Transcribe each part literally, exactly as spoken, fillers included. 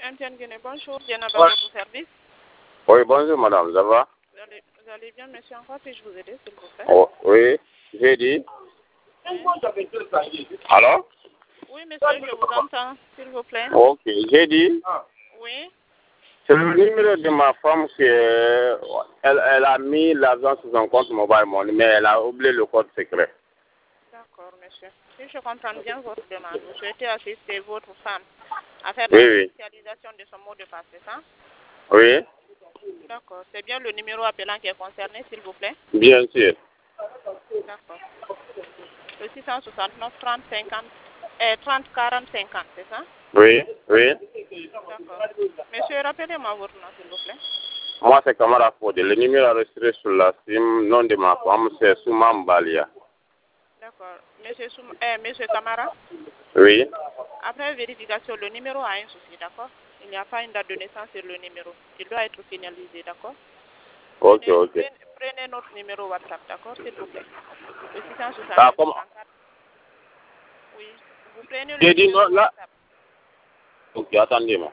M T N Guinée, bonjour, bien à votre service. Oui, bonjour madame, ça va? Vous allez, vous allez bien, monsieur, en quoi puis-je vous aider, s'il vous plaît? Oh, oui, j'ai dit. Oui. Alors? Oui, monsieur, je vous entends, s'il vous plaît. Ok, j'ai dit. Oui. C'est le numéro de ma femme qui est- elle, elle a mis l'argent sur son compte mobile money, mais elle a oublié le code secret. D'accord, monsieur. Si je comprends bien votre demande, vous souhaitez assister votre femme à faire Oui, la oui. réinitialisation de son mot de passe, c'est ça? Oui, D'accord. C'est bien le numéro appelant qui est concerné, s'il vous plaît? bien sûr. D'accord. Le six cent soixante-neuf trente cinquante, euh, trente quarante cinquante, c'est ça? Oui, oui. D'accord. Monsieur, rappelez-moi votre nom, s'il vous plaît. Moi, c'est Kamara Fodé. Le numéro enregistré sur la SIM, nom de ma femme, c'est Souma Mbalia. D'accord. Monsieur, Soum euh, monsieur Camara, Oui. après vérification, le numéro a un souci, d'accord? Il n'y a pas une date de naissance sur le numéro. Il doit être finalisé, d'accord? Ok, Prenez, ok. prenez, prenez notre numéro WhatsApp, d'accord, s'il vous plaît. Le six cent Ah, soixante-deux comment? soixante-quatre. Oui. Vous prenez le J'ai dit numéro non, là. WhatsApp. Ok, attendez-moi.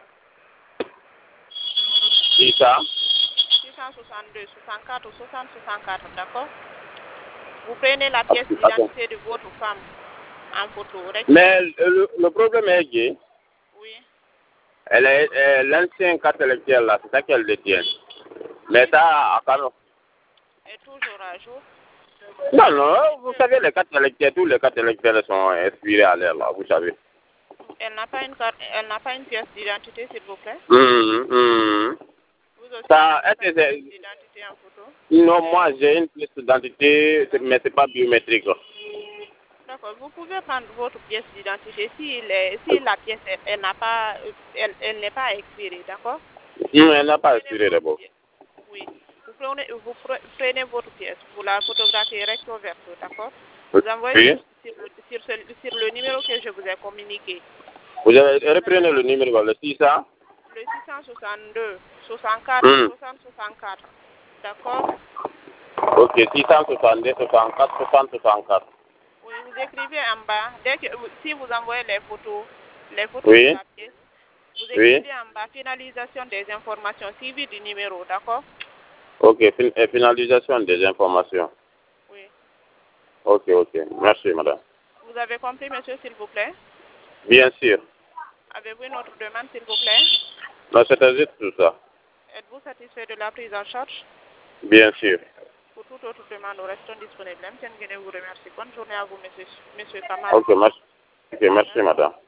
C'est ça? six cent soixante-deux soixante-quatre soixante soixante-quatre, d'accord? Vous prenez la pièce Attends. d'identité de votre femme en photo. Mais le, le problème est que Oui. elle est euh, l'ancien carte électorale là, c'est ça qu'elle détient. Mais ça, à Kano. Et toujours à jour. Non, non, vous savez, les cartes électorales, tous les cartes électorales sont expirées à l'air là, vous savez. Elle n'a pas une carte, elle n'a pas une pièce d'identité, s'il vous plaît. Hum, hum. Vous aussi, Ça, vous n'avez pas est-ce une que pièce c'est- d'identité en photo. non, moi j'ai une pièce d'identité, mais c'est pas biométrique. D'accord. Vous pouvez prendre votre pièce d'identité si, les- si la pièce, elle, elle n'a pas, elle, elle n'est pas expirée, d'accord? Non, elle n'a pas Prenez expiré votre d'abord. pièce. Oui. Vous prenez, vous pre- prenez votre pièce, vous la photographiez recto verso, d'accord? Vous envoyez Oui. sur, sur, le, sur, ce- sur le numéro que je vous ai communiqué. Vous avez reprenez le numéro, le six cents. Le six cent soixante-deux soixante-quatre Hum. soixante soixante-quatre. D'accord? Ok, six cent soixante-deux, soixante-quatre, soixante, soixante-quatre. Oui, vous écrivez en bas. Dès que, si vous envoyez les photos, les photos de Oui. la pièce, vous Oui. écrivez en bas finalisation des informations suivies du numéro, d'accord? Ok, fin- et finalisation des informations. Oui. Ok, ok. Merci, madame. Vous avez compris, monsieur, s'il vous plaît? Bien sûr. Avez-vous une autre demande, s'il vous plaît? Non, c'était juste tout ça. Êtes-vous satisfait de la prise en charge? Bien sûr. Pour toute autre demande, nous restons disponibles. M T N Guinée vous remercie. Bonne journée à vous, monsieur, monsieur Kamara. Ok, merci. Ok, merci, madame.